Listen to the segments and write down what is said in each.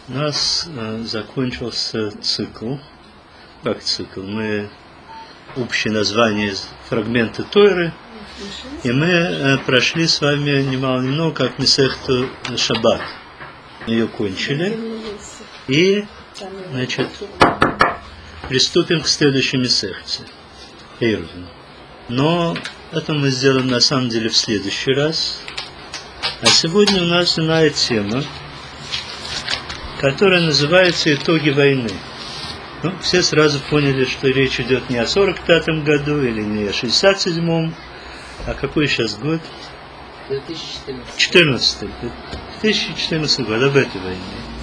У нас закончился цикл. Как цикл? Мы общее название фрагменты Тойры, и мы прошли с вами немало как Месехту Шаббат. Ее кончили. И, значит, приступим к следующей Месехте. Эрувин. Но это мы сделаем на самом деле в следующий раз. А сегодня у нас иная тема, которая называется «Итоги войны». Ну, все сразу поняли, что речь идет не о 45-м году или не о 67-м, а какой сейчас год? 2014. 2014 год, об этой войне.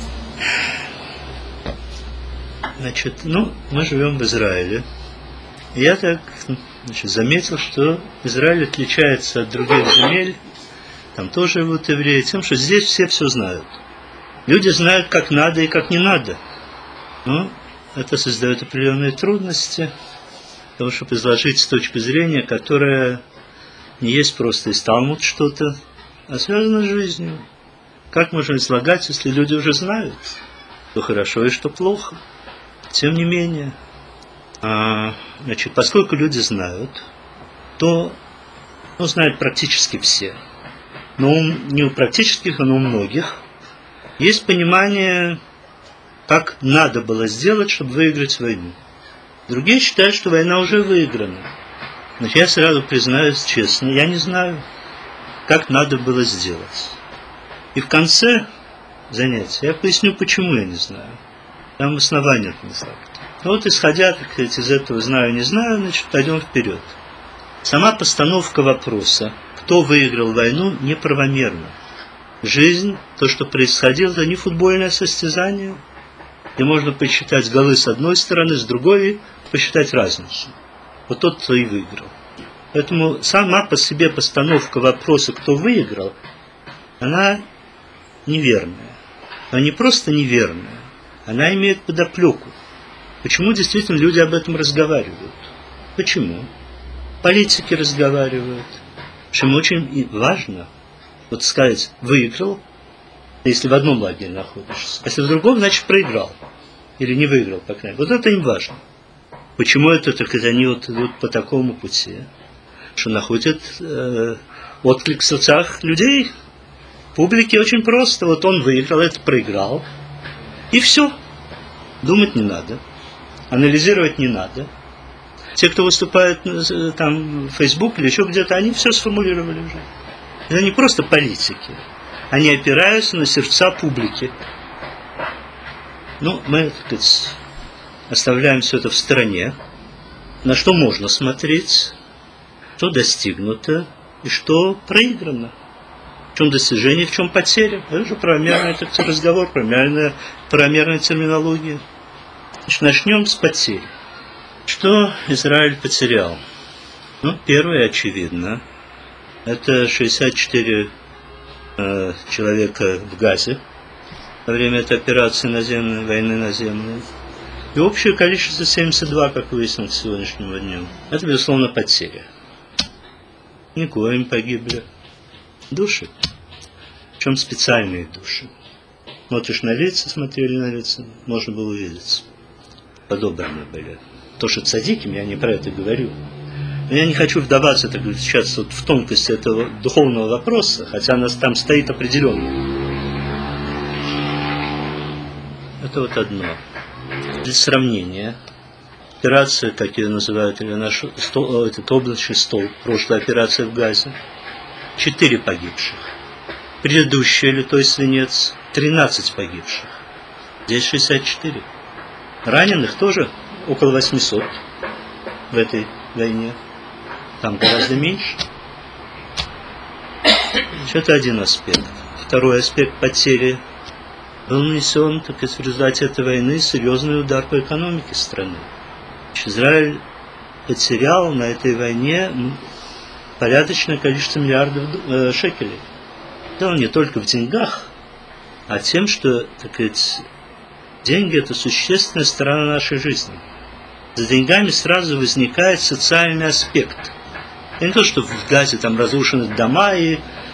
Значит, мы живем в Израиле. И я так заметил, что Израиль отличается от других земель, там тоже живут евреи, тем, что здесь все знают. Люди знают, как надо и как не надо. Но это создает определенные трудности, потому чтобы изложить с точки зрения, которая не есть просто из Талмуд что-то, а связана с жизнью. Как можно излагать, если люди уже знают, что хорошо и что плохо? Тем не менее, значит, поскольку люди знают, то знают практически все. Но не у практических, но у многих есть понимание, как надо было сделать, чтобы выиграть войну. Другие считают, что война уже выиграна. Значит, я сразу признаюсь честно, я не знаю, как надо было сделать. И в конце занятия я поясню, почему я не знаю. Там основания этого факта. Вот исходя, так сказать, из этого знаю, не знаю, значит, пойдем вперед. Сама постановка вопроса, кто выиграл войну, неправомерна. Жизнь, то, что происходило, это не футбольное состязание, где можно посчитать голы с одной стороны, с другой посчитать разницу. Вот тот, кто и выиграл. Поэтому сама по себе постановка вопроса, кто выиграл, она неверная. Она не просто неверная, она имеет подоплеку. Почему действительно люди об этом разговаривают? Почему? Политики разговаривают. Чем очень важно, вот сказать, выиграл, если в одном лагере находишься. А если в другом, значит, проиграл. Или не выиграл, по крайней мере. Вот это им важно. Почему это, так сказать, они вот идут по такому пути? Что находят отклик в сердцах людей. Публике очень просто. Вот он выиграл, это проиграл. И все. Думать не надо. Анализировать не надо. Те, кто выступает там в Facebook или еще где-то, они все сформулировали уже. Это не просто политики. Они опираются на сердца публики. Мы, так сказать, оставляем все это в стороне. На что можно смотреть, что достигнуто и что проиграно. В чем достижение, в чем потеря. Это же правомерный разговор, правомерная терминология. Значит, начнем с потери. Что Израиль потерял? Первое, очевидно, это 64 человека в Газе во время этой операции наземной, войны наземной. И общее количество 72, как выяснилось к сегодняшнему дню. Это, безусловно, потеря. Никоим погибли. Души. Причем специальные души. Смотришь на лица, смотрели на лица, можно было увидеть. Подобранные были. То, что цадиким, я не про это говорю. Но я не хочу вдаваться сейчас в тонкость этого духовного вопроса, хотя нас там стоит определенно. Это вот одно. Для сравнения, операция, как ее называют, или этот облачный столб, прошлая операция в Газе, 4 погибших. Предыдущая, Литой Свинец, 13 погибших. Здесь 64. Раненых тоже около 800 в этой войне. Там гораздо меньше. Это один аспект. Второй аспект потери. Был нанесен, так сказать, в результате этой войны серьезный удар по экономике страны. Израиль потерял на этой войне порядочное количество миллиардов шекелей. Дело не только в деньгах, а тем, что, так сказать, деньги – это существенная сторона нашей жизни. За деньгами сразу возникает социальный аспект. И не то, что в Газе там разрушены дома и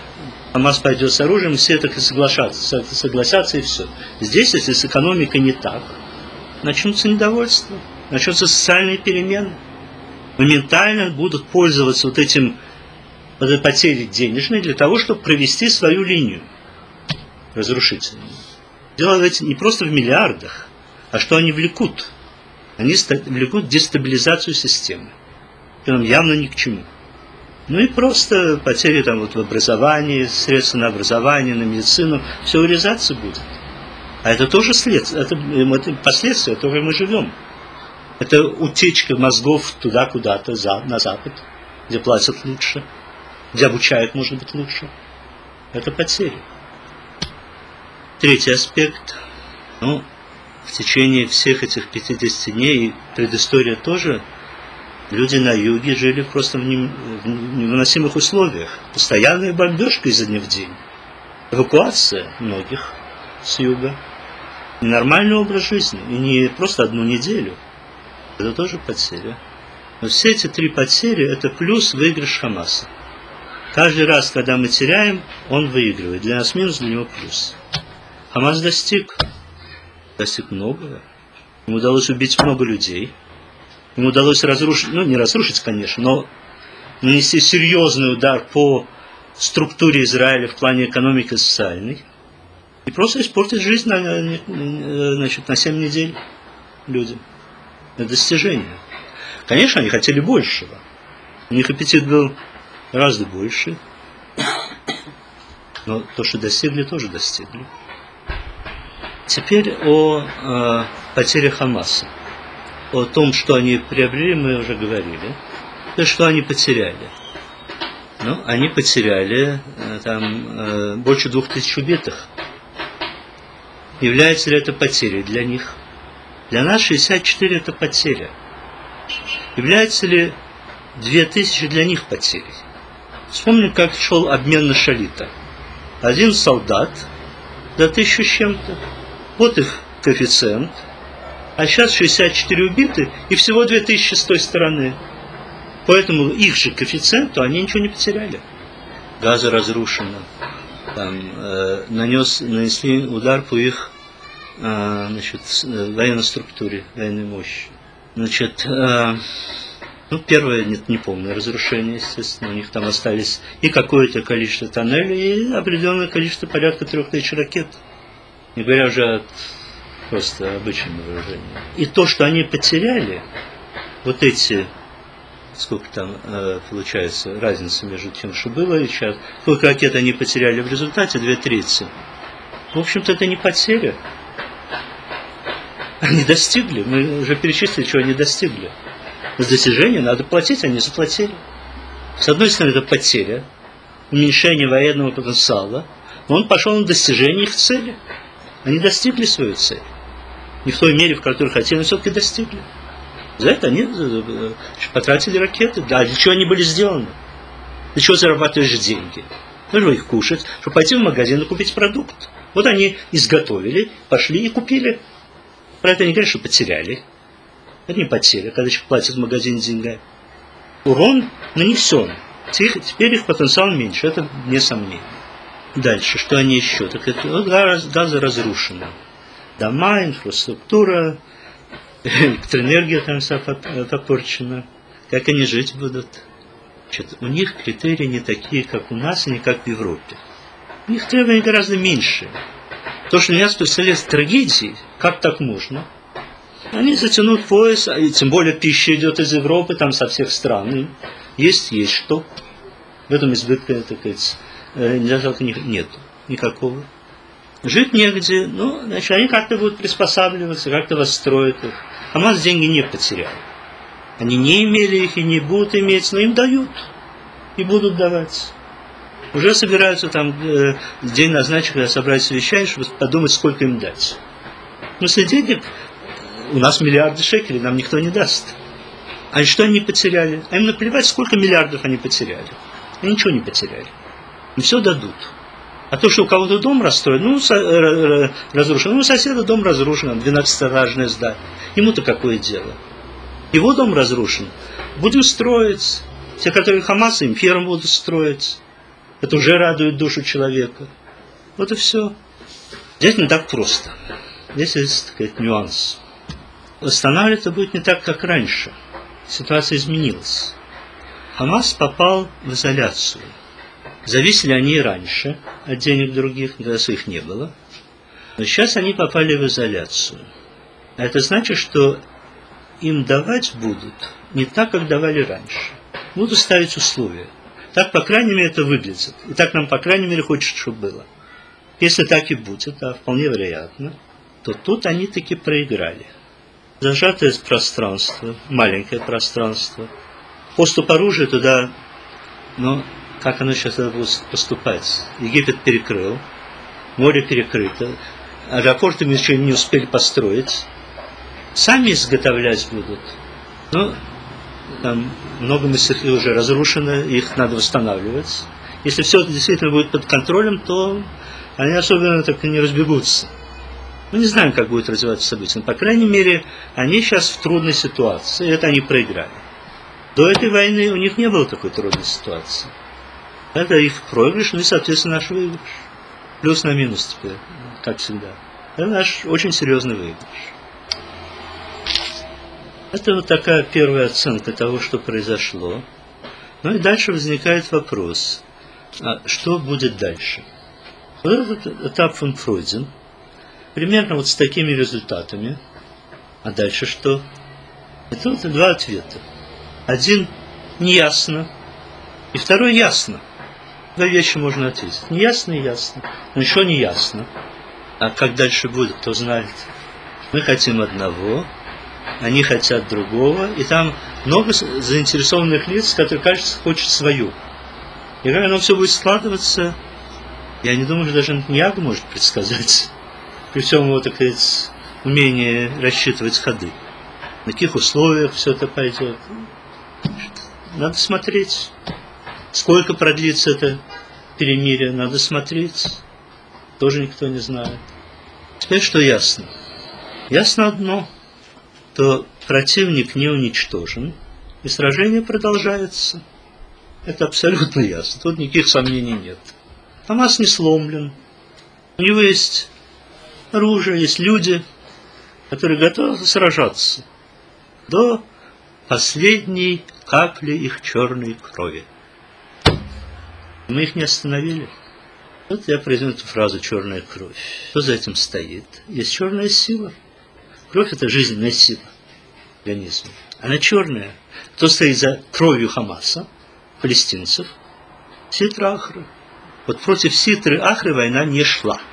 Хамас пойдет с оружием, все так и согласятся, и все. Здесь, если с экономикой не так, начнутся недовольства, начнутся социальные перемены. Моментально будут пользоваться вот этой потерей денежной для того, чтобы провести свою линию разрушительную. Дело ведь не просто в миллиардах, а что они влекут. Они влекут дестабилизацию системы. Это нам явно ни к чему. Ну и просто потери там вот в образовании, средства на образование, на медицину, все урезаться будет. А это тоже следствие, это последствия, которые мы живем. Это утечка мозгов туда, куда-то, на Запад, где платят лучше, где обучают, может быть, лучше. Это потери. Третий аспект. Ну, в течение всех этих 50 дней, и предыстория тоже, люди на юге жили просто в невыносимых условиях. Постоянная бомбежка изо дня в день. Эвакуация многих с юга. Ненормальный образ жизни. И не просто одну неделю. Это тоже потеря. Но все эти три потери – это плюс выигрыш Хамаса. Каждый раз, когда мы теряем, он выигрывает. Для нас минус, для него плюс. Хамас достиг многого. Ему удалось убить много людей. Ему удалось разрушить, ну не разрушить, конечно, но нанести серьезный удар по структуре Израиля в плане экономики и социальной. И просто испортить жизнь на 7 недель людям. Это достижение. Конечно, они хотели большего. У них аппетит был гораздо больше. Но то, что достигли, тоже достигли. Теперь о потере Хамаса. О том, что они приобрели, мы уже говорили. То, что они потеряли. Ну, они потеряли там больше 2000 убитых. Является ли это потерей для них? Для нас 64 это потеря. Является ли 2000 для них потерей? Вспомним, как шел обмен на шалита. Один солдат за 1000 с чем-то. Вот их коэффициент. А сейчас 64 убиты и всего 2000 с той стороны. Поэтому их же коэффициенту они ничего не потеряли. Газа разрушена. Нанесли удар по их военной структуре, военной мощи. Первое неполное разрушение, естественно. У них там остались и какое-то количество тоннелей, и определенное количество, порядка 3000 ракет. Не говоря уже о просто обычном вооружении. И то, что они потеряли, вот эти, сколько там получается разница между тем, что было и сейчас, сколько ракет они потеряли в результате, 2/3. В общем-то, это не потеря. Они достигли, мы уже перечислили, чего они достигли. За достижение надо платить, они заплатили. С одной стороны, это потеря, уменьшение военного потенциала, но он пошел на достижение их цели. Они достигли свою цель. Не в той мере, в которой хотели, но все-таки достигли. За это они потратили ракеты. Да, для чего они были сделаны? Для чего зарабатываешь деньги? Нужно их кушать, чтобы пойти в магазин и купить продукт. Вот они изготовили, пошли и купили. Про это не говорят, что потеряли. Это не потеря, когда человек платит в магазине деньгами. Урон нанесен. Теперь их потенциал меньше, это несомненно. Дальше, что они еще? Так это газа разрушена. Дома, инфраструктура, электроэнергия там вся попорчена. Как они жить будут? У них критерии не такие, как у нас, и не как в Европе. У них требования гораздо меньше. То, что меня представляет трагедией, как так можно? Они затянут пояс, и тем более пища идет из Европы, там со всех стран. Есть что. В этом избытка, так сказать, недостатка нет никакого. Жить негде, значит, они как-то будут приспосабливаться, как-то восстроят их. Хамас деньги не потерял. Они не имели их и не будут иметь, но им дают. И будут давать. Уже собираются там день назначить, когда собрать совещание, чтобы подумать, сколько им дать. Но если денег, у нас миллиарды шекелей, нам никто не даст. А что они потеряли? А им наплевать, сколько миллиардов они потеряли. Они ничего не потеряли. Им все дадут. А то, что у кого-то дом расстроен, разрушен. У соседа дом разрушен, 12-этажное здание. Ему-то какое дело? Его дом разрушен. Будем строить. Те, которые Хамас, им первым будут строить. Это уже радует душу человека. Вот и все. Здесь не так просто. Здесь есть, так сказать, нюанс. Восстанавливать это будет не так, как раньше. Ситуация изменилась. Хамас попал в изоляцию. Зависели они и раньше от денег других, когда их не было. Но сейчас они попали в изоляцию. А это значит, что им давать будут не так, как давали раньше. Будут ставить условия. Так, по крайней мере, это выглядит. И так нам, по крайней мере, хочется, чтобы было. Если так и будет, а вполне вероятно, то тут они таки проиграли. Зажатое пространство, маленькое пространство. Поступ оружия туда, но как оно сейчас будет поступать? Египет перекрыл, море перекрыто, аэропорты мы еще не успели построить. Сами изготовлять будут. Но там много мастерских уже разрушено, их надо восстанавливать. Если все это действительно будет под контролем, то они особенно так и не разбегутся. Мы не знаем, как будет развиваться события. Но, по крайней мере, они сейчас в трудной ситуации, и это они проиграли. До этой войны у них не было такой трудной ситуации. Это их проигрыш, ну и, соответственно, наш выигрыш. Плюс на минус теперь, как всегда. Это наш очень серьезный выигрыш. Это вот такая первая оценка того, что произошло. Ну и дальше возникает вопрос, а что будет дальше? Вот этот этап он пройден. Примерно вот с такими результатами. А дальше что? Это вот два ответа. Один неясно, и второй ясно. Две вещи можно ответить. Неясно и ясно. Но еще не ясно. А как дальше будет, кто знает. Мы хотим одного, они хотят другого, и там много заинтересованных лиц, которые, кажется, хочет свою. И как оно все будет складываться, я не думаю, что даже Нетаньяху может предсказать. При всем его, так сказать, умении рассчитывать ходы. На каких условиях все это пойдет. Надо смотреть. Сколько продлится это перемирие, надо смотреть. Тоже никто не знает. Теперь что ясно? Ясно одно, что противник не уничтожен, и сражение продолжается. Это абсолютно ясно. Тут никаких сомнений нет. Хамас не сломлен. У него есть оружие, есть люди, которые готовы сражаться до последней капли их черной крови. Мы их не остановили. Вот я произнесу эту фразу «черная кровь». Что за этим стоит? Есть черная сила. Кровь – это жизненная сила организма. Она черная. Кто стоит за кровью Хамаса, палестинцев? Ситра Ахра. Вот против Ситры Ахры война не шла.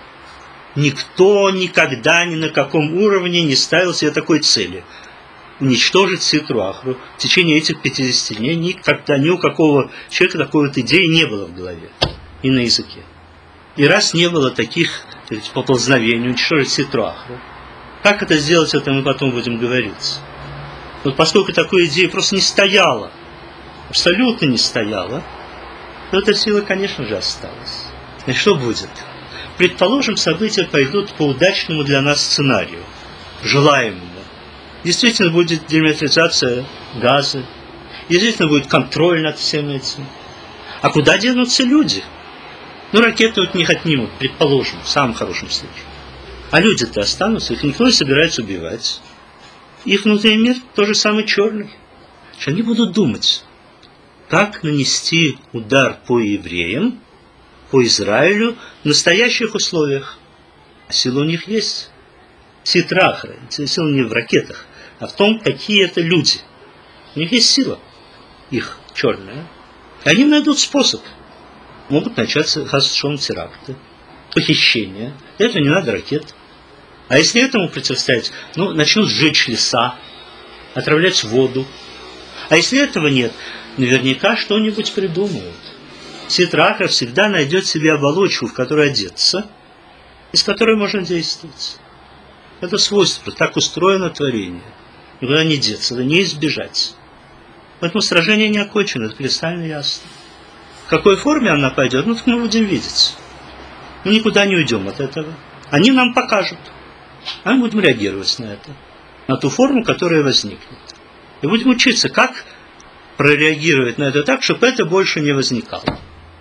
Никто никогда ни на каком уровне не ставил себе такой цели. Уничтожить Ситру Ахру. В течение этих 50 дней никогда ни у какого человека такой вот идеи не было в голове и на языке. И раз не было таких поползновений уничтожить Ситру Ахру, как это сделать, это мы потом будем говорить. Вот поскольку такой идеи просто не стояло, абсолютно не стояло, то эта сила, конечно же, осталась. И что будет? Предположим, события пойдут по удачному для нас сценарию, желаемому. Действительно будет демилитаризация Газы, действительно будет контроль над всем этим. А куда денутся люди? Ну, ракеты вот них отнимут, предположим, в самом хорошем случае. А люди-то останутся, их никто не собирается убивать. Их внутренний мир тоже самый черный. Они будут думать, как нанести удар по евреям, по Израилю в настоящих условиях. А сила у них есть. Ситра Ахра. Сила не в ракетах, а в том, какие это люди. У них есть сила, их черная. И они найдут способ. Могут начаться теракты, похищения. Для этого не надо ракет. А если этому противостоять, начнут сжечь леса, отравлять воду. А если этого нет, наверняка что-нибудь придумают. Ситра Ахра всегда найдет себе оболочку, в которой одеться, из которой можно действовать. Это свойство, так устроено творение. Никуда не деться, это не избежать. Поэтому сражение не окончено, это кристально ясно. В какой форме она пойдет, мы будем видеть. Мы никуда не уйдем от этого. Они нам покажут. А мы будем реагировать на это. На ту форму, которая возникнет. И будем учиться, как прореагировать на это так, чтобы это больше не возникало.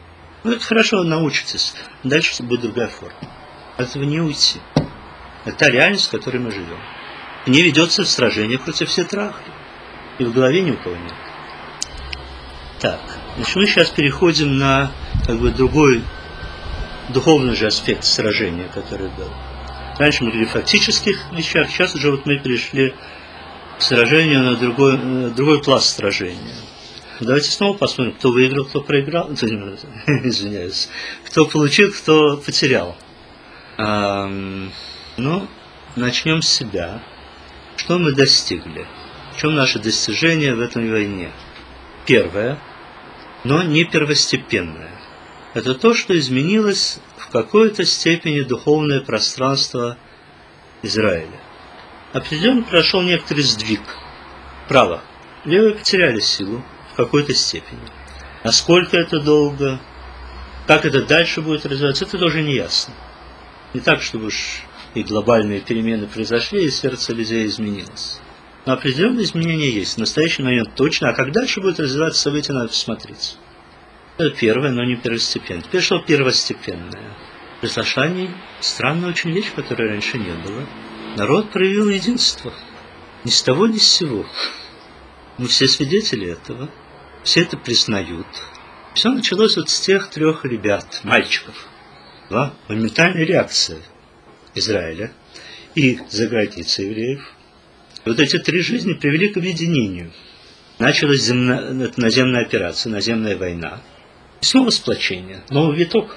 Ну, это хорошо, научитесь. Дальше будет другая форма. От этого не уйти. Это та реальность, в которой мы живем. Не ведется сражение против Сетрахи. И в голове ни у кого нет. Так, значит, мы сейчас переходим на другой духовный же аспект сражения, который был. Раньше мы говорили о фактических вещах, сейчас уже мы перешли к сражению на другой пласт сражения. Давайте снова посмотрим, кто выиграл, кто проиграл. Извиняюсь. Кто получил, кто потерял. Начнем с себя. Что мы достигли? В чем наше достижение в этой войне? Первое, но не первостепенное. Это то, что изменилось в какой-то степени духовное пространство Израиля. Определенно прошел некоторый сдвиг. Право. Левые потеряли силу в какой-то степени. Насколько это долго, как это дальше будет развиваться, это тоже не ясно. Не так, чтобы уж и глобальные перемены произошли, и сердце людей изменилось. Но определенные изменения есть. В настоящий момент точно. А как дальше будет развиваться события, надо посмотреть. Это первое, но не первостепенное. Теперь что первостепенное? Произошла странная очень вещь, которой раньше не было. Народ проявил единство. Ни с того, ни с сего. Мы все свидетели этого. Все это признают. Все началось вот с тех 3 ребят, мальчиков. Моментальная реакция Израиля и за границей евреев. И вот эти 3 жизни привели к объединению. Началась наземная операция, наземная война. И снова сплочение, новый виток.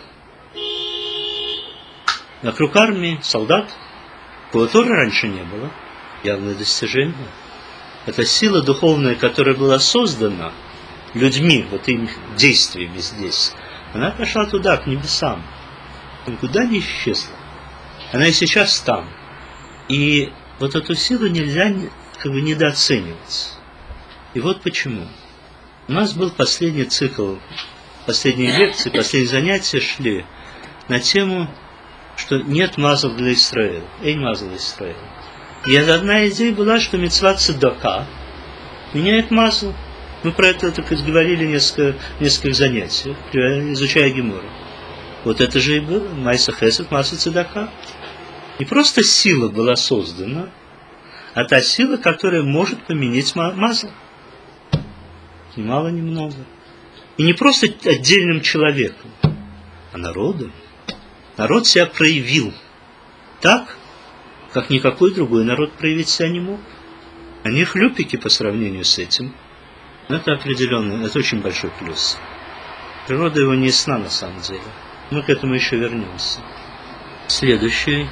Вокруг армии солдат, кого тоже раньше не было, явное достижение. Это сила духовная, которая была создана людьми, вот их действиями здесь, она пошла туда, к небесам. Никуда не исчезла. Она и сейчас там. И вот эту силу нельзя недооценивать. И вот почему. У нас был последний цикл, последние лекции, последние занятия шли на тему, что нет мазал для Израиля. Эйн мазал для Израиля. И одна идея была, что мицва цедака меняет мазал. Мы про это говорили в нескольких занятиях, изучая Гемору. Вот это же и было. Майса хесед, маса цедака. Не просто сила была создана, а та сила, которая может поменять мазал. Ни мало, ни много. И не просто отдельным человеком, а народом. Народ себя проявил так, как никакой другой народ проявить себя не мог. Они хлюпики по сравнению с этим. Но это определенно, это очень большой плюс. Природа его не ясна на самом деле. Мы к этому еще вернемся. Следующий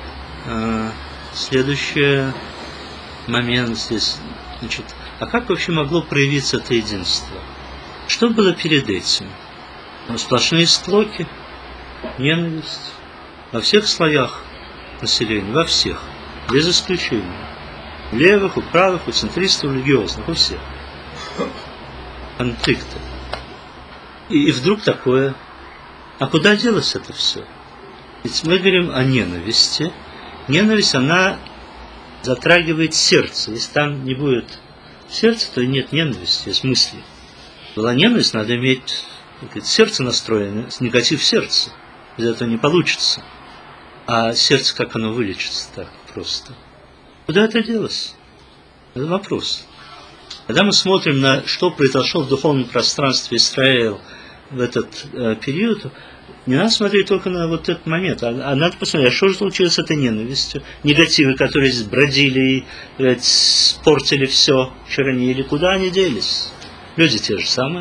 момент здесь. Значит, а как вообще могло проявиться это единство? Что было перед этим? Сплошные склоки, ненависть во всех слоях населения, во всех, без исключения. У левых, у правых, у центристов, у религиозных, у всех. Конфликты. И вдруг такое. А куда делось это все? Ведь мы говорим о ненависти. Ненависть, она затрагивает сердце. Если там не будет сердца, то нет ненависти, есть мысли. Была ненависть, надо иметь сердце настроено, негатив в сердце. Без этого не получится. А сердце, как оно вылечится так просто? Куда это делось? Это вопрос. Когда мы смотрим на что произошло в духовном пространстве Израиля в этот период, не надо смотреть только на вот этот момент, а надо посмотреть, что же случилось с этой ненавистью, негативы, которые здесь бродили и спортили все, чернили, куда они делись? Люди те же самые.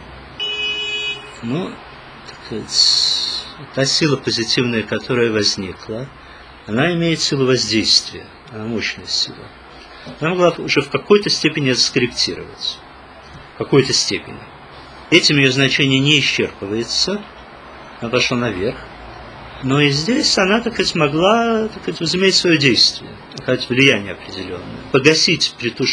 Ну, та сила позитивная, которая возникла, она имеет силу воздействия, она мощная сила. Она могла уже в какой-то степени это скорректировать. В какой-то степени. Этим ее значение не исчерпывается. Она пошла наверх. Но и здесь она, смогла, возыметь свое действие. Влияние определенное. Погасить,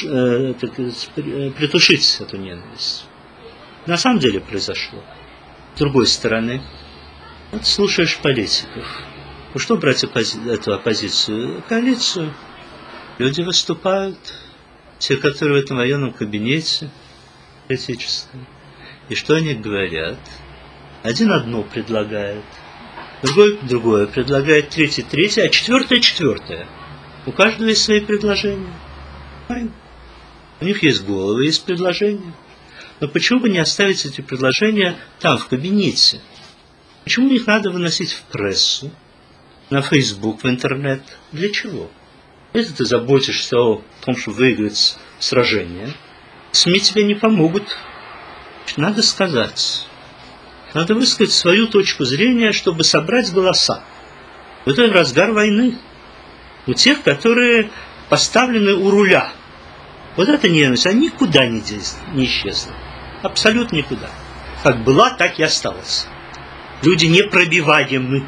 притушить эту ненависть. На самом деле произошло. С другой стороны, вот слушаешь политиков. Ну что брать эту оппозицию? Коалицию. Люди выступают, те, которые в этом военном кабинете политическом. И что они говорят? Один одно предлагает, другой другое предлагает, третий третье, а четвертое четвертое. У каждого есть свои предложения. У них есть головы, есть предложения. Но почему бы не оставить эти предложения там, в кабинете? Почему их надо выносить в прессу, на Facebook, в интернет? Для чего? Если ты заботишься о том, чтобы выиграть сражение, СМИ тебе не помогут. Надо сказать. Надо высказать свою точку зрения, чтобы собрать голоса. В этот разгар войны. У тех, которые поставлены у руля. Вот эта ненависть, она никуда не исчезла. Абсолютно никуда. Как была, так и осталась. Люди непробиваемы.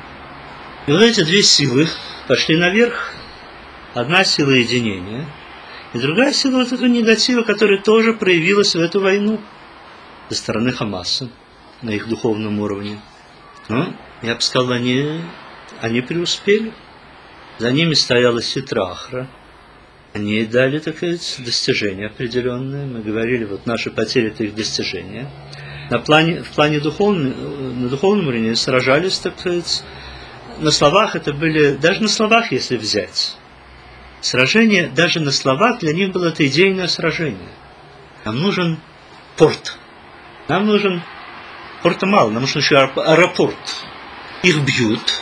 И вот эти две силы пошли наверх. Одна сила единения, и другая сила вот этого негатива, которая тоже проявилась в эту войну со стороны Хамаса на их духовном уровне. Но, я бы сказал, они преуспели. За ними стояла Ситрахра. Они дали, так сказать, достижения определенные. Мы говорили, вот наши потери – это их достижения. В плане духовном, на духовном уровне сражались, так сказать, на словах это были, даже на словах, если взять. Сражение, даже на словах, для них было это идейное сражение. Нам нужен порт. Нам нужен порта мало, нам нужен еще аэропорт. Их бьют.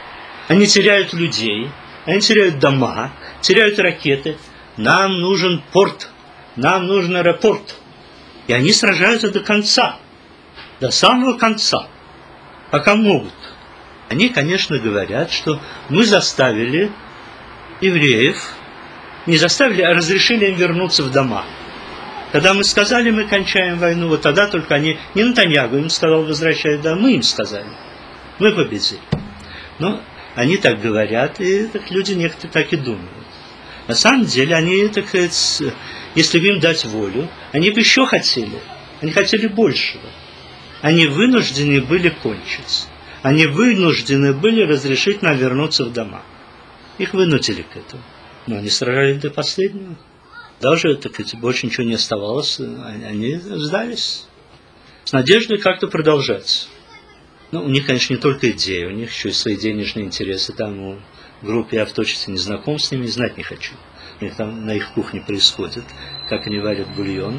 Они теряют людей. Они теряют дома. Теряют ракеты. Нам нужен порт. Нам нужен аэропорт. И они сражаются до конца. До самого конца. Пока могут. Они, конечно, говорят, что мы заставили евреев, не заставили, а разрешили им вернуться в дома. Когда мы сказали, мы кончаем войну, вот тогда только они, не Нетаньяху им сказал, возвращай, да, мы им сказали. Мы победили. Но они так говорят, и так люди некоторые так и думают. На самом деле, они, так сказать, если бы им дать волю, они бы еще хотели. Они хотели большего. Они вынуждены были кончить. Они вынуждены были разрешить нам вернуться в дома. Их вынудили к этому. Но они сражались до последнего. Даже, так сказать, больше ничего не оставалось. Они сдались. С надеждой как-то продолжать. Ну, у них, конечно, не только идеи, у них еще и свои денежные интересы. Там в группе я в точности не знаком с ними, знать не хочу. У них там на их кухне происходит, как они варят бульон.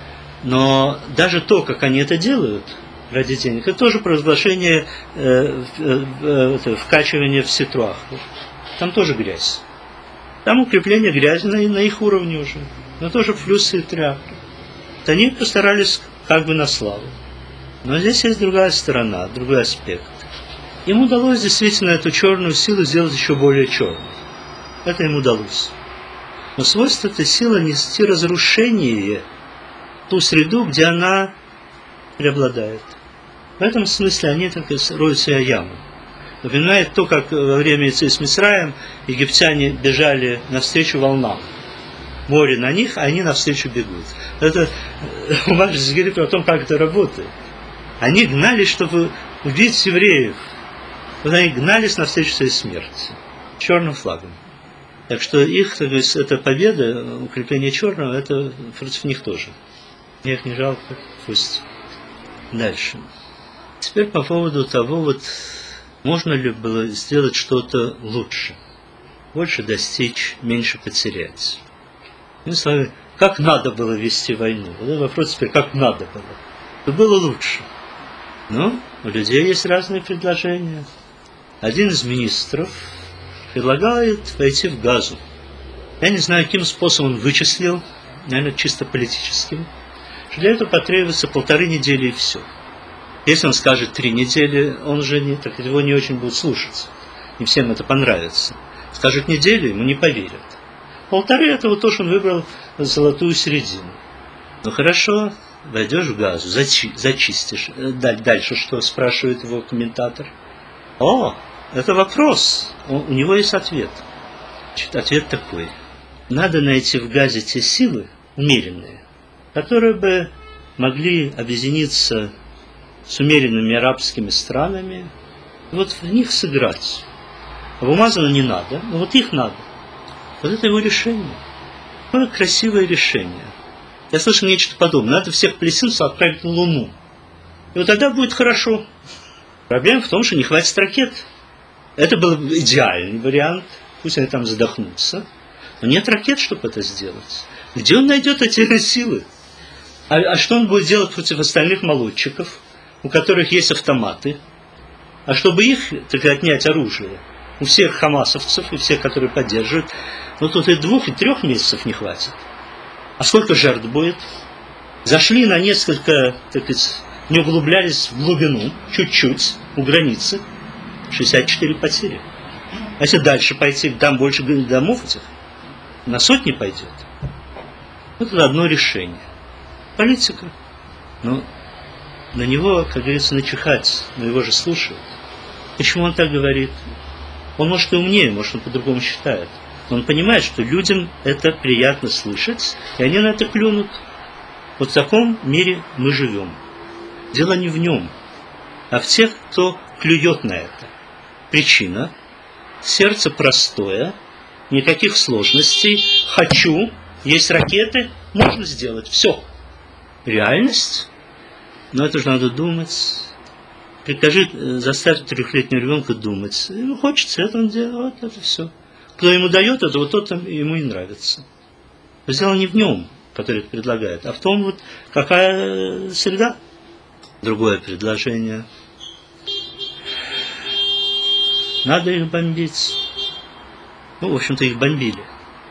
Но даже то, как они это делают ради денег, это тоже провозглашение вкачивания в ситуаху. Там тоже грязь. Там укрепление грязи на их уровне уже. Но тоже плюсы и тряпки. Они постарались как бы на славу. Но здесь есть другая сторона, другой аспект. Им удалось действительно эту черную силу сделать еще более черной. Это им удалось. Но свойство этой силы нести разрушение в ту среду, где она преобладает. В этом смысле они так роют себе яму. Напоминает то, как во время Яциы с Мицраем египтяне бежали навстречу волнам. Море на них, а они навстречу бегут. Это Умар говорит о том, как это работает. Они гнались, чтобы убить евреев. Вот они гнались навстречу своей смерти. Черным флагом. Так что их, так сказать, эта победа, укрепление черного, это против них тоже. Мне их не жалко, пусть. Дальше. Теперь по поводу того, вот можно ли было сделать что-то лучше, больше достичь, меньше потерять. Иными словами, как надо было вести войну? Вот вопрос теперь, как надо было? То было лучше. Но у людей есть разные предложения. Один из министров предлагает войти в Газу. Я не знаю, каким способом он вычислил, наверное, чисто политическим, что для этого потребуется 1,5 недели и все. Если он скажет 3 недели, он же его не очень будет слушать. Не всем это понравится. Скажет неделю, ему не поверят. 1,5 это вот то, что он выбрал золотую середину. Ну хорошо, войдешь в Газу, зачистишь. Дальше что, спрашивает его комментатор. О, это вопрос. У него есть ответ. Значит, ответ такой. Надо найти в Газе те силы умеренные, которые бы могли объединиться с умеренными арабскими странами, вот в них сыграть. А Бумазану не надо, но вот их надо. Вот это его решение. Какое красивое решение. Я слышал нечто подобное. Надо всех палестинцев отправить на Луну. И вот тогда будет хорошо. Проблема в том, что не хватит ракет. Это был идеальный вариант. Пусть они там задохнутся. Но нет ракет, чтобы это сделать. Где он найдет эти силы? А что он будет делать против остальных молодчиков, у которых есть автоматы? А чтобы их, так отнять оружие, у всех хамасовцев и всех, которые поддерживают, ну тут и 2, и 3 месяцев не хватит. А сколько жертв будет? Зашли на несколько, так сказать, не углублялись в глубину, чуть-чуть, у границы, 64 потери. А если дальше пойти, там больше домов этих, на сотни пойдет. Это одно решение. Политика. Но на него, как говорится, начихать, но его же слушают. Почему он так говорит? Он, может, и умнее, может, он по-другому считает. Но он понимает, что людям это приятно слышать, и они на это клюнут. Вот в таком мире мы живем. Дело не в нем, а в тех, кто клюет на это. Причина. Сердце простое, никаких сложностей. Хочу, есть ракеты, можно сделать. Все. Реальность? Но это же надо думать. Прикажи, заставь 3-летнего ребенка думать. Ему хочется, это он делает, вот это все. Кто ему дает это, вот тот ему и нравится. Но дело не в нем, который это предлагает, а в том, вот какая среда. Другое предложение. Надо их бомбить. Ну, в общем-то, их бомбили.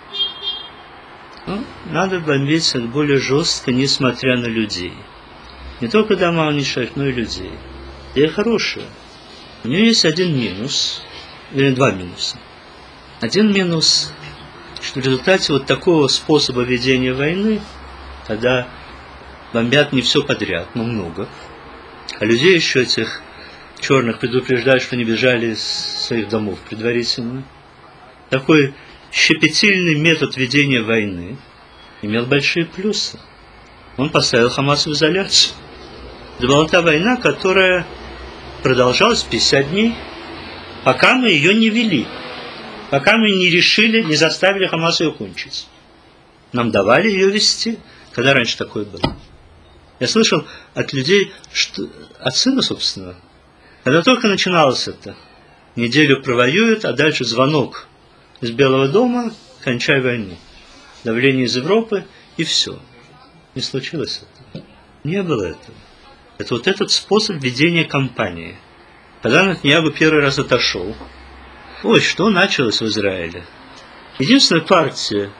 Ну, надо бомбить более жестко, несмотря на людей. Не только дома уничтожать, но и людей. Идея хорошая. У нее есть один минус, или 2 минуса. Один минус, что в результате вот такого способа ведения войны, когда бомбят не все подряд, но много, а людей еще этих черных предупреждают, что не бежали из своих домов предварительно. Такой щепетильный метод ведения войны имел большие плюсы. Он поставил Хамас в изоляцию. Это была та война, которая продолжалась 50 дней, пока мы ее не вели, пока мы не решили, не заставили Хамас ее кончить. Нам давали ее вести, когда раньше такое было. Я слышал от людей, что, от сына, собственно, когда только начиналось это, неделю провоюют, а дальше звонок из Белого дома, кончай войну. Давление из Европы, и все. Не случилось это. Не было этого. Это вот этот способ ведения кампании. Когда Нетаньяху первый раз отошел, ой, что началось в Израиле? Единственная партия,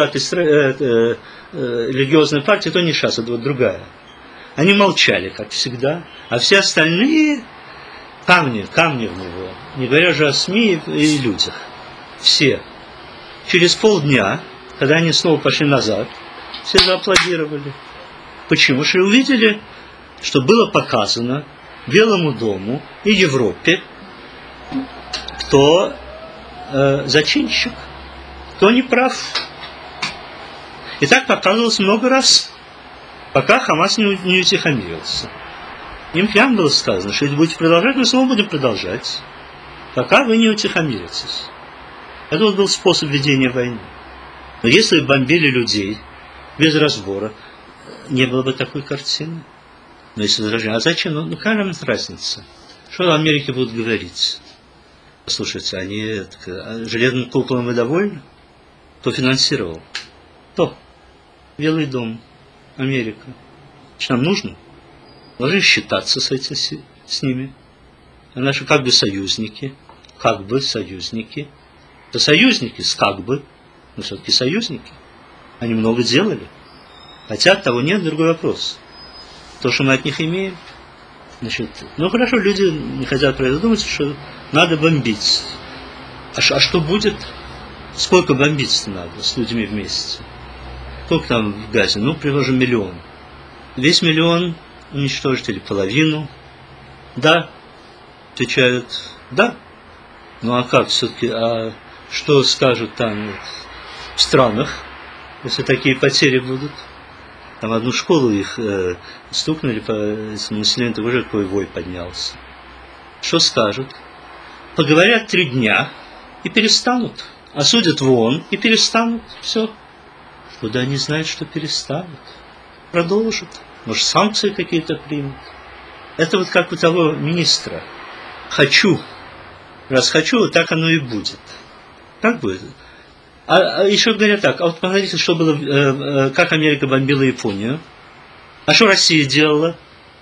религиозная партия, то не ШАС, это вот другая. Они молчали, как всегда, а все остальные камни в него, не говоря же о СМИ и людях. Все. Через полдня, когда они снова пошли назад, все зааплодировали. Почему? Что увидели, что было показано Белому дому и Европе, кто зачинщик, кто не прав. И так показывалось много раз, пока Хамас не утихомирился. Им прямо было сказано, что если будете продолжать, мы снова будем продолжать, пока вы не утихомиритесь. Это вот был способ ведения войны. Но если бомбили людей без разбора, не было бы такой картины. Но если возражение, а зачем? Ну какая нам разница? Что в Америке будут говорить? Слушайте, они железным куклам вы довольны? Кто финансировал? Кто? Белый дом, Америка. Что нам нужно? Должны считаться с ними. А наши как бы союзники. Это союзники с как бы, но все-таки союзники. Они много делали. Хотят, того нет, другой вопрос. То, что мы от них имеем, значит, ну хорошо, люди не хотят про это думать, что надо бомбить. А что будет? Сколько бомбить надо с людьми вместе? Сколько там в Газе? Ну, приложим 1 миллион. Весь 1 миллион уничтожить или половину? Да. Отвечают, да. Ну а как все-таки, а что скажут там вот, в странах, если такие потери будут? Там одну школу их стукнули по этому населению, так уже такой вой поднялся. Что скажут? Поговорят 3 дня и перестанут. Осудят в ООН и перестанут. Все. Куда они знают, что перестанут? Продолжат. Может, санкции какие-то примут. Это вот как у того министра хочу. Раз хочу, вот так оно и будет. Как будет? А еще говорят так, а вот посмотрите, что было, как Америка бомбила Японию. А что Россия делала?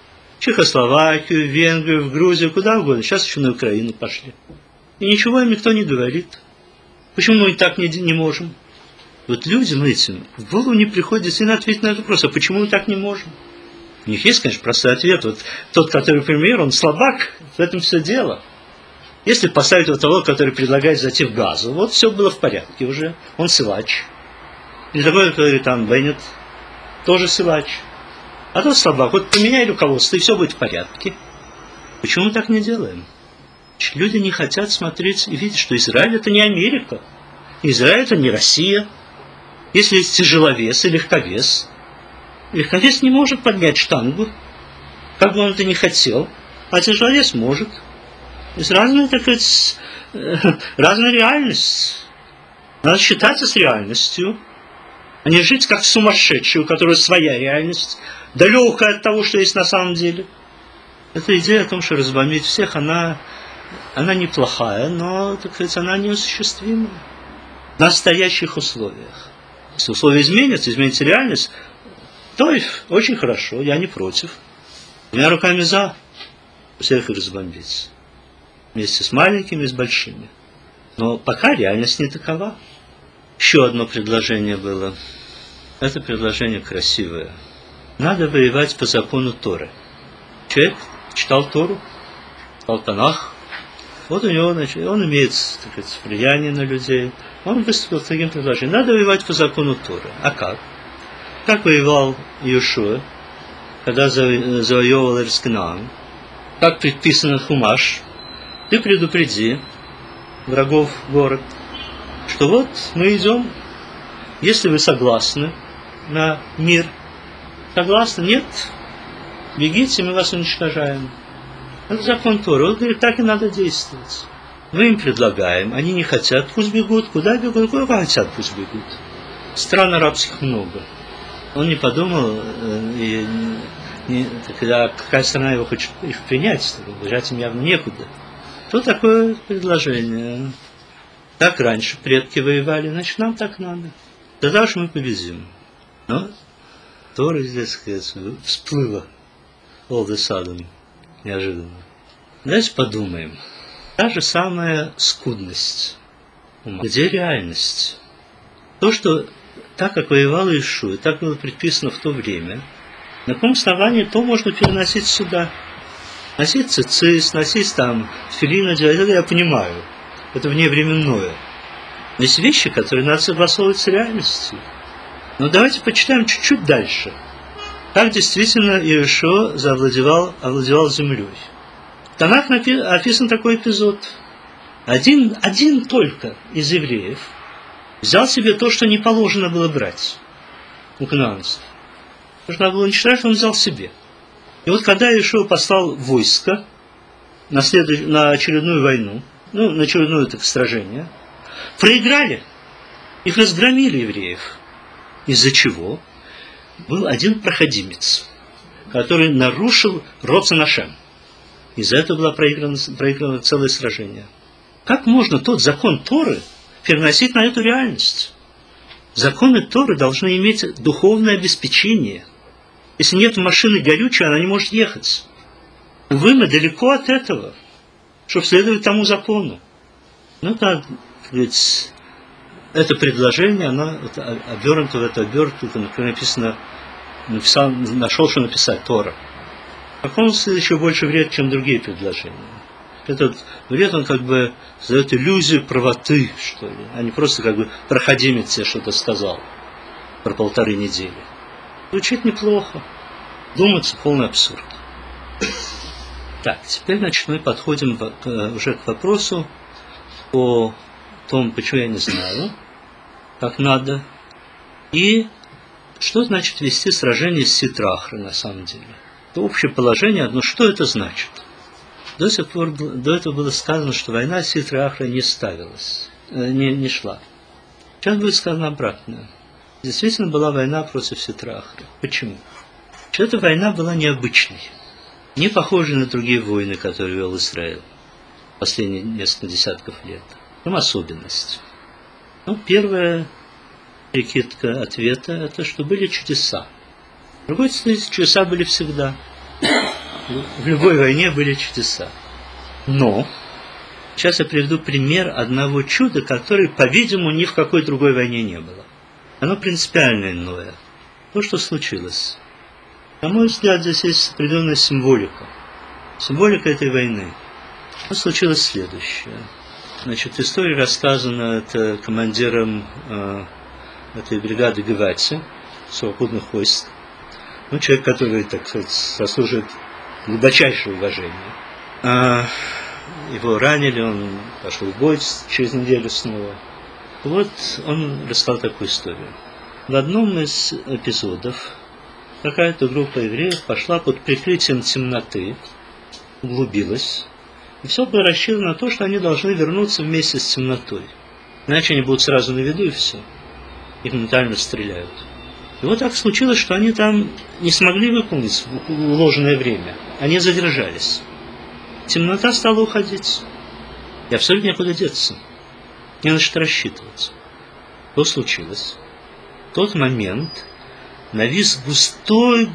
Чехословакию, Венгрию, в Грузию, куда угодно. Сейчас еще на Украину пошли. И ничего им никто не говорит. Почему мы и так не можем? Вот людям этим в голову не приходит действительно ответить на этот вопрос, а почему мы так не можем? У них есть, конечно, простой ответ. Вот тот, который премьер, он слабак, в этом все дело. Если поставить вот того, который предлагает зайти в газу, вот все было в порядке уже, он силач. Или такой, который там Беннет, тоже силач. А тот слабак, вот поменяй руководство, и все будет в порядке. Почему мы так не делаем? Люди не хотят смотреть и видеть, что Израиль это не Америка. Израиль это не Россия. Если есть тяжеловес и легковес, легковес не может поднять штангу, как бы он это ни хотел, а тяжеловес может. Есть разная, так сказать, разная реальность. Надо считаться с реальностью, а не жить как сумасшедший, у которого своя реальность, далекая от того, что есть на самом деле. Эта идея о том, что разбомбить всех, она неплохая, но, так сказать, она неосуществима в настоящих условиях. Если условия изменятся реальность, то очень хорошо, я не против. Двумя руками за всех их разбомбить. Вместе с маленькими и с большими. Но пока реальность не такова. Еще одно предложение было. Это предложение красивое. Надо воевать по закону Торы. Человек читал Тору, читал Танах. Вот у него, он имеет, так сказать, влияние на людей. Он выступил с таким предложением. Надо воевать по закону Торы. А как? Как воевал Иешуа, когда завоевывал Эрец-Кнаан? Как предписано Хумаш? Ты предупреди врагов город, что вот мы идем, если вы согласны на мир. Согласны? Нет? Бегите, мы вас уничтожаем. Это закон Торы. Он говорит, так и надо действовать. Мы им предлагаем, они не хотят, пусть бегут. Куда бегут? Куда хотят, пусть бегут. Стран арабских много. Он не подумал, когда какая страна его хочет их принять, бежать им явно некуда. Что такое предложение? Так раньше предки воевали, значит, нам так надо. Тогда уж мы победим. Но Тора здесь, сказать, всплыла all of a sudden, неожиданно. Давайте подумаем. Та же самая скудность ума. Где реальность? То, что так, как воевал Иешуа, так было предписано в то время, на каком основании то можно переносить сюда. Носить цицис, носить там филин, это я понимаю. Это вневременное. Но есть вещи, которые надо согласовывать с реальностью. Но давайте почитаем чуть-чуть дальше. Как действительно Иешуа овладевал землей. В Танах описан такой эпизод. Один только из евреев взял себе то, что не положено было брать у кнаанцев. То, что надо было уничтожать, он взял себе. И вот когда Иешуа послал войско на очередную войну, на очередное сражение, проиграли, их разгромили евреев. Из-за чего? Был один проходимец, который нарушил Роцен Ашем. Из-за этого было проиграно целое сражение. Как можно тот закон Торы переносить на эту реальность? Законы Торы должны иметь духовное обеспечение. Если нет машины горючей, она не может ехать. Увы, мы далеко от этого, чтобы следовать тому закону. Так сказать, это предложение, оно обернуто в эту обертку, например, написано, нашел, что написать Тора. В каком смысле еще больше вред, чем другие предложения. Этот вред, он как бы создает иллюзию правоты, что ли, а не просто как бы проходимец тебе что-то сказал про 1,5 недели. Звучит неплохо. Думается, полный абсурд. Так, теперь, мы подходим уже к вопросу о том, почему я не знаю, как надо, и что значит вести сражение с Ситра-Ахра на самом деле. Это общее положение, но что это значит? До этого было сказано, что война с Ситра-Ахра не ставилась, не шла. Сейчас будет сказано обратное. Действительно была война против Ситра-Ахра. Почему? Эта война была необычной, не похожей на другие войны, которые вел Израиль. последние несколько десятков лет. В чем особенность? Ну, первая прикидка ответа – это что были чудеса. С другой стороны, чудеса были всегда. В любой войне были чудеса. Но сейчас я приведу пример одного чуда, который, по-видимому, ни в какой другой войне не было. Оно принципиально иное. То, что случилось. На мой взгляд, здесь есть определенная символика. Символика этой войны. Что случилось следующее. Значит, история рассказана это командиром этой бригады Гевати, сухопутных войск. Ну, человек, который, так сказать, заслуживает глубочайшего уважения. Его ранили, он пошел в бой через неделю снова. Вот он рассказал такую историю. В одном из эпизодов какая-то группа евреев пошла под прикрытием темноты, углубилась, и все было рассчитано на то, что они должны вернуться вместе с темнотой. Иначе они будут сразу на виду, и все. Их моментально стреляют. И вот так случилось, что они там не смогли выполнить в уложенное время. Они задержались. Темнота стала уходить. И абсолютно некуда деться. Не на что рассчитывать. Что случилось? В тот момент навис густой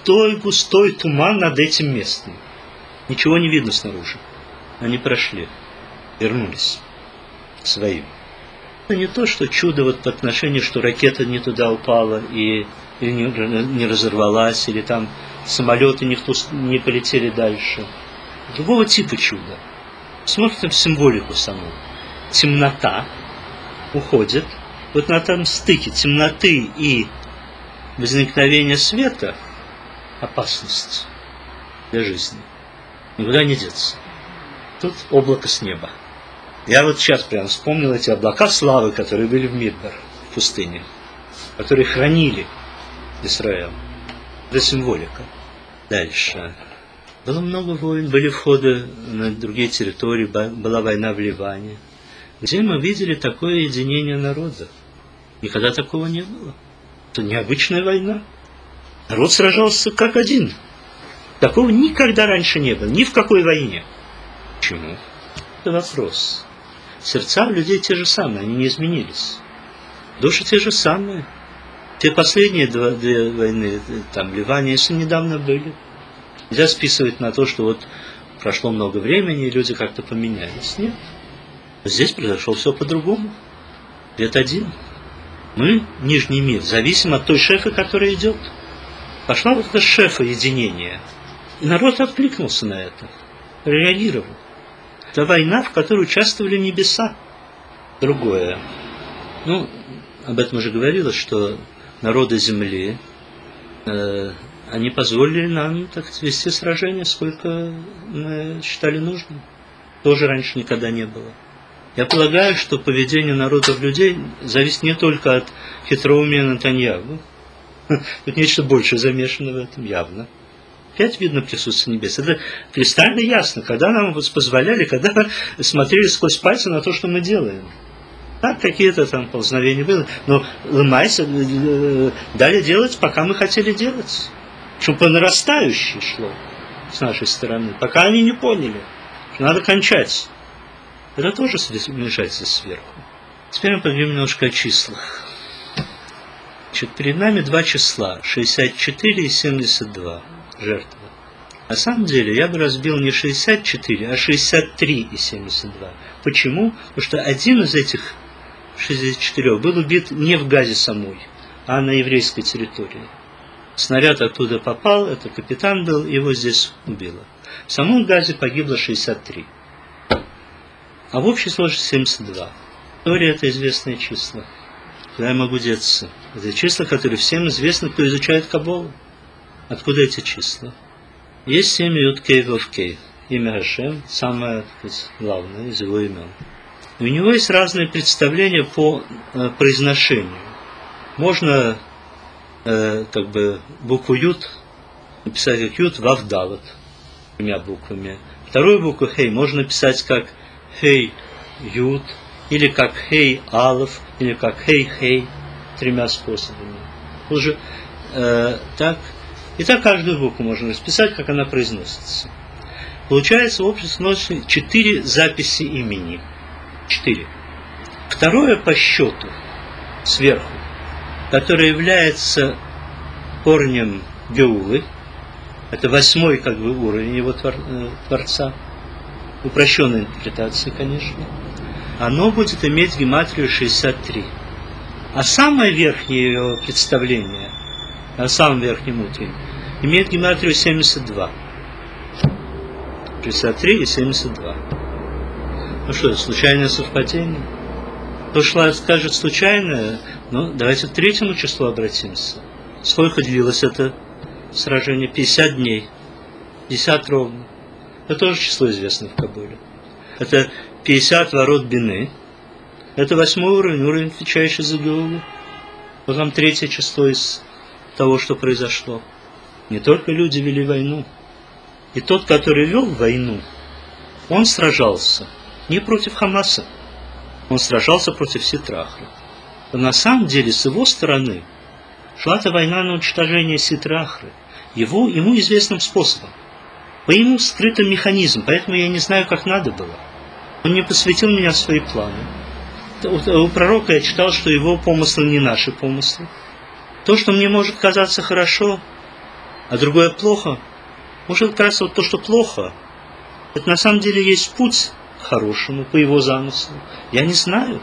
туман над этим местом. Ничего не видно снаружи. Они прошли. Вернулись. Своим. Это не то, что чудо вот по отношению, что ракета не туда упала или не разорвалась, или там самолеты не полетели дальше. Другого типа чуда. Смотрим в символику саму. Темнота уходит. Вот на этом стыке темноты и возникновения света опасность для жизни. Никуда не деться. Тут облако с неба. Я вот сейчас прям вспомнил эти облака славы, которые были в Мидбар, в пустыне, которые хранили Израиль. Это символика. Дальше. Было много войн, были входы на другие территории, была война в Ливане, где мы видели такое единение народа. Никогда такого не было. Это необычная война. Народ сражался как один. Такого никогда раньше не было, ни в какой войне. Почему? Это вопрос. Сердца людей те же самые, они не изменились. Души те же самые. Те последние две войны, там в Ливане, если недавно были. Нельзя списывать на то, что вот прошло много времени, и люди как-то поменялись. Нет. Здесь произошло все по-другому. Ответ один. Мы, нижний мир, зависим от той шефы, которая идет. Пошла вот эта шефа единения. И народ откликнулся на это. Реагировал. Это война, в которой участвовали небеса. Другое. Ну, об этом уже говорилось, что народы земли, они позволили нам так вести сражения, сколько мы считали нужным. Тоже раньше никогда не было. Я полагаю, что поведение народов людей зависит не только от хитроумия Нетаньяху. Тут нечто большее замешано в этом явно. Опять видно присутствие небес. Это кристально ясно, когда нам позволяли, когда смотрели сквозь пальцы на то, что мы делаем. Так, какие-то там ползновения были. Но ломайся, дали делать, пока мы хотели делать. Чтобы по нарастающей шло с нашей стороны. Пока они не поняли, что надо кончать. Это тоже вмешательство сверху. Теперь мы поговорим немножко о числах. Значит, перед нами два числа. 64 и 72 жертвы. На самом деле я бы разбил не 64, а 63 и 72. Почему? Потому что один из этих 64 был убит не в Газе самой, а на еврейской территории. Снаряд оттуда попал, это капитан был, его здесь убило. В самом Газе погибло 63. А в общей сложности 72. История – это известные числа. Куда я могу деться? Это числа, которые всем известны, кто изучает Каббалу. Откуда эти числа? Есть 7 Юд-Кей Вов-Кей. Имя Гашем – самое, так сказать, главное из его имен. И у него есть разные представления по произношению. Можно как бы букву Юд написать как Юд Вав Далет, тремя буквами. Вторую букву Хей можно написать как Хей Юд, или как Хей Алеф, или как Хей Хей, тремя способами. Уже так. И так каждую букву можно расписать, как она произносится. Получается, в общем сносит 4 записи имени. 4. Второе по счету, сверху, которое является корнем Геулы, это 8-й как бы уровень его Творца, упрощенной интерпретации, конечно, оно будет иметь гематрию 63. А самое верхнее его представление, на самом верхнем уровне, имеет гематрию 72. 63 и 72. Ну что, случайное совпадение? То, что скажет случайное, ну, давайте к 3 числу обратимся. Сколько длилось это сражение? 50 дней. 50 ровно. Это тоже число известно в Кабуле. Это 50 ворот Бины. Это 8-й уровень, отвечающий за Геулу. Вот вам 3 число из того, что произошло. Не только люди вели войну. И тот, который вел войну, он сражался не против Хамаса, он сражался против Ситрахра. Но на самом деле, с его стороны, шла эта война на уничтожение Ситрахры, ему известным способом. По ему скрытый механизм, поэтому я не знаю, как надо было. Он не посвятил меня в свои планы. У пророка я читал, что его помыслы не наши помыслы. То, что мне может казаться хорошо, а другое плохо, может казаться вот то, что плохо, это на самом деле есть путь к хорошему, по его замыслу. Я не знаю.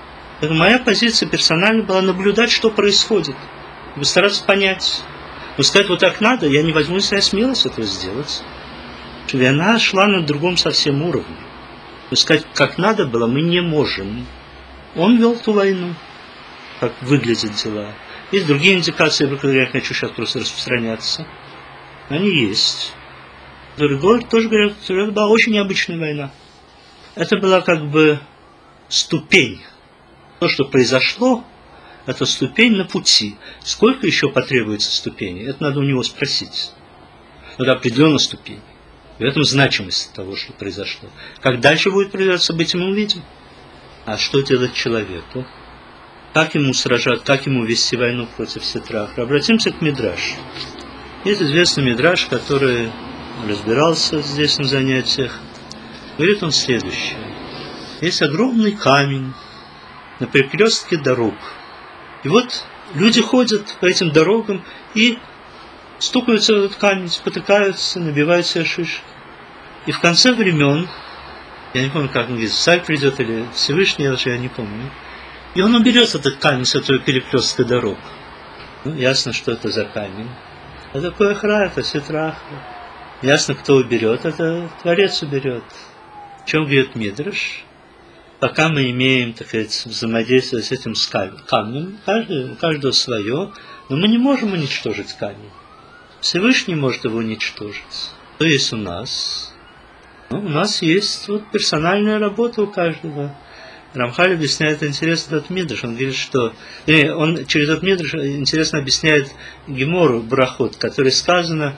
Моя позиция персонально была наблюдать, что происходит, и постараться понять. Но сказать, вот так надо, я не возьму на себя смелость этого сделать. И она шла на другом совсем уровне. Но сказать, как надо было, мы не можем. Он вел ту войну, как выглядят дела. Есть другие индикации, про которые я хочу сейчас просто распространяться. Они есть. Другой тоже говорят, что это была очень необычная война. Это была как бы ступень. То, что произошло, это ступень на пути. Сколько еще потребуется ступеней? Это надо у него спросить. Это определенная ступень. И в этом значимость того, что произошло. Как дальше будет произойти событие, мы увидим. А что делать человеку? Как ему сражаться, как ему вести войну против Ситрахра? Обратимся к Мидрашу. Есть известный Мидраш, который разбирался здесь на занятиях. Говорит он следующее. Есть огромный камень на перекрестке дорог. И вот люди ходят по этим дорогам и стукаются в этот камень, спотыкаются, набивают себе шишки. И в конце времен, я не помню, как он говорит, царь придет или Всевышний, я не помню, и он уберет этот камень с этого перекрестка дорог. Ну, ясно, что это за камень. Это Коэхра, это Ситрахра. Ясно, кто уберет, это Творец уберет. В чем говорит Мидраш? Пока мы имеем, так сказать, взаимодействие с этим камнем, у каждого свое, но мы не можем уничтожить камень. Всевышний может его уничтожить. Что есть у нас? Ну, у нас есть вот персональная работа у каждого. Рамхаль объясняет интересно этот Мидраш. Он говорит, что... он через этот Мидраш интересно объясняет Гемору Брахот, в которой сказано,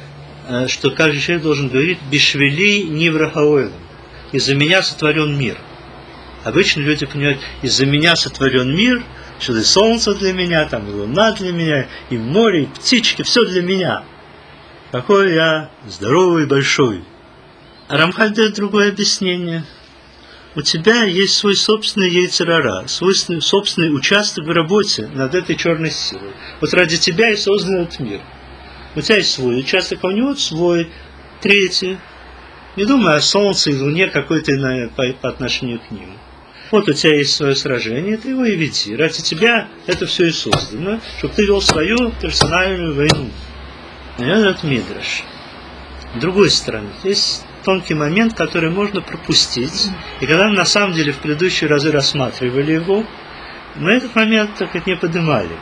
что каждый человек должен говорить «Бишвели ниврахаойлам». «Из-за меня сотворен мир». Обычно люди понимают, из-за меня сотворен мир, что и солнце для меня, там и луна для меня, и море, и птички, все для меня. Какой я здоровый и большой. А Рамхаль дает другое объяснение. У тебя есть свой собственный яйцерара, свой собственный участок в работе над этой черной силой. Вот ради тебя и создан этот мир. У тебя есть свой участок, а у него свой, третий. Не думай о солнце и луне какой-то по отношению к ним. Вот у тебя есть свое сражение, ты его и веди. Ради тебя это все и создано, чтобы ты вел свою персональную войну. Это Мидраш. С другой стороны, есть тонкий момент, который можно пропустить. И когда мы на самом деле в предыдущие разы рассматривали его, мы этот момент так как не поднимали.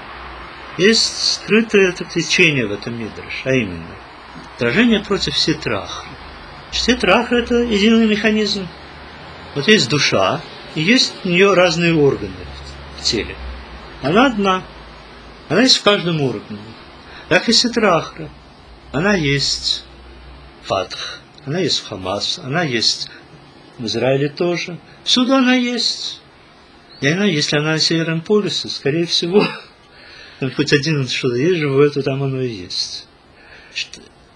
Есть скрытое течение в этом Мидраше, а именно сражение против Ситрахра. Ситрахра – это единый механизм. Вот есть душа, и есть у нее разные органы в теле. Она одна. Она есть в каждом органе. Так и Ситрахра. Она есть Фатх. Она есть в Хамас. Она есть в Израиле тоже. Всюду она есть. И она, если она на Северном полюсе, скорее всего, там хоть один что-то есть живое, то там оно и есть.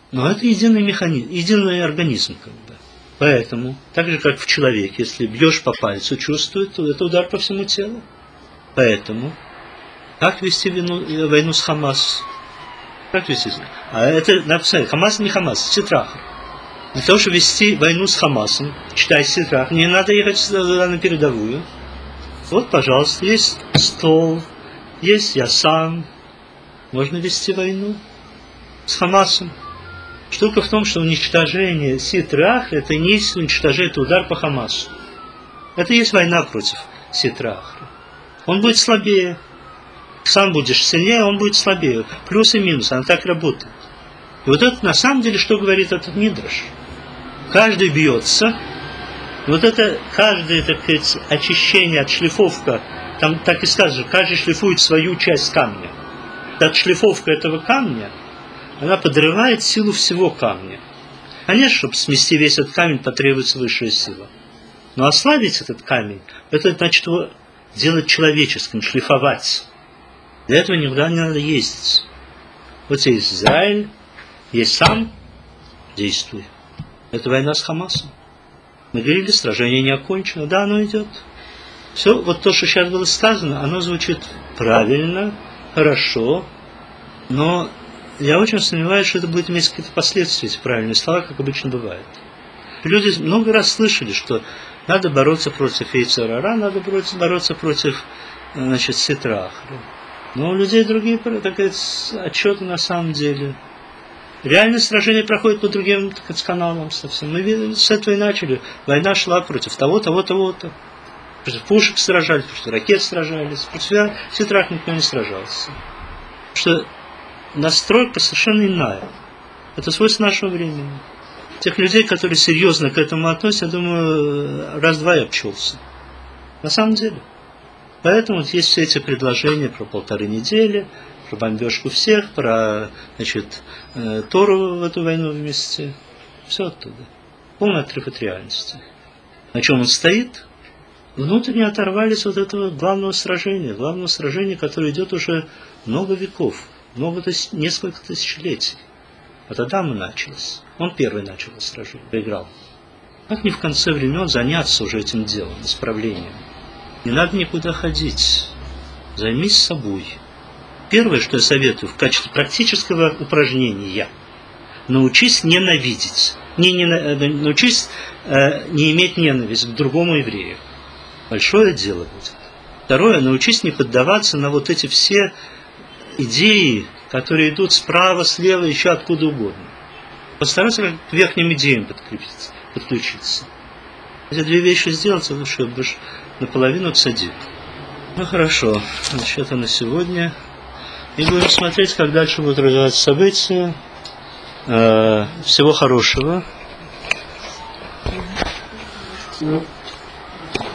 Но это единый механизм, единый организм, как бы. Поэтому, так же, как в человеке, если бьешь по пальцу, чувствует, то это удар по всему телу. Поэтому, как вести войну с Хамас? Как вести? А это, надо посмотреть, Хамас не Хамас, Ситрах. Для того, чтобы вести войну с Хамасом, читай Ситрах, не надо ехать туда на передовую. Вот, пожалуйста, есть стол, есть я сам. Можно вести войну с Хамасом. Штука в том, что уничтожение Ситрах, это не есть уничтожение, это удар по Хамасу. Это есть война против Ситрах. Он будет слабее. Сам будешь сильнее, он будет слабее. Плюс и минус, она так работает. И вот это на самом деле, что говорит этот Мидраш. Каждый бьется. Вот это, каждое, так сказать, очищение, отшлифовка, там так и сказано, каждый шлифует свою часть камня. Отшлифовка этого камня, она подрывает силу всего камня. Конечно, чтобы смести весь этот камень, потребуется высшая сила. Но ослабить этот камень, это значит его делать человеческим, шлифовать. Для этого никуда не надо ездить. Вот есть Израиль, есть сам, действуй. Это война с Хамасом. Мы говорили, сражение не окончено. Да, оно идет. Все, вот то, что сейчас было сказано, оно звучит правильно, хорошо, но я очень сомневаюсь, что это будет иметь какие-то последствия, эти правильные слова, как обычно бывает. Люди много раз слышали, что надо бороться против Йецер ара, надо бороться против, значит, Ситрах. Но у людей другие, так сказать, отчеты на самом деле. Реальное сражение проходит по другим, так сказать, каналам совсем. Мы с этого и начали. Война шла против того, того-то. Против пушек сражались, против ракет сражались. Против Ситрах никто не сражался. Потому что настройка совершенно иная. Это свойство нашего времени. Тех людей, которые серьезно к этому относятся, я думаю, раз-два я обчелся. На самом деле. Поэтому вот есть все эти предложения про 1,5 недели, про бомбежку всех, про, значит, Тору в эту войну вместе. Все оттуда. Полный отрыв от реальности. На чем он стоит? Внутренне оторвались от этого главного сражения, которое идет уже много веков, несколько тысячелетий. От Адама началось. Он первый начал сражение, проиграл. Как не в конце времен заняться уже этим делом, исправлением? Не надо никуда ходить. Займись собой. Первое, что я советую в качестве практического упражнения, научись ненавидеть. Научись не иметь ненависть к другому еврею. Большое дело будет. Второе, научись не поддаваться на вот эти все идеи, которые идут справа, слева, еще откуда угодно. Постарайся к верхним идеям подключиться. Эти две вещи сделать, лучше будешь наполовину цадик. Ну хорошо, значит, это на сегодня. И будем смотреть, как дальше будут развиваться события. Всего хорошего.